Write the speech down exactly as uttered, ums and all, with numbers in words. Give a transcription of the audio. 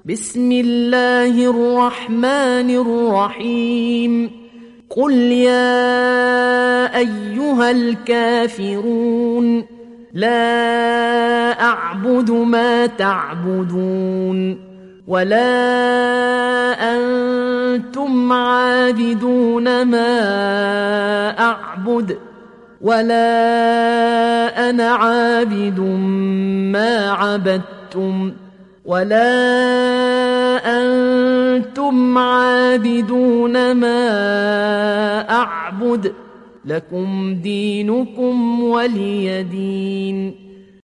بسم الله الرحمن الرحيم قل يا أيها الكافرون لا أعبد ما تعبدون ولا أنتم عابدون ما أعبد ولا أنا عابد ما عبدتم ولا أنتم عابدون ما أعبد لكم دينكم ولي دين.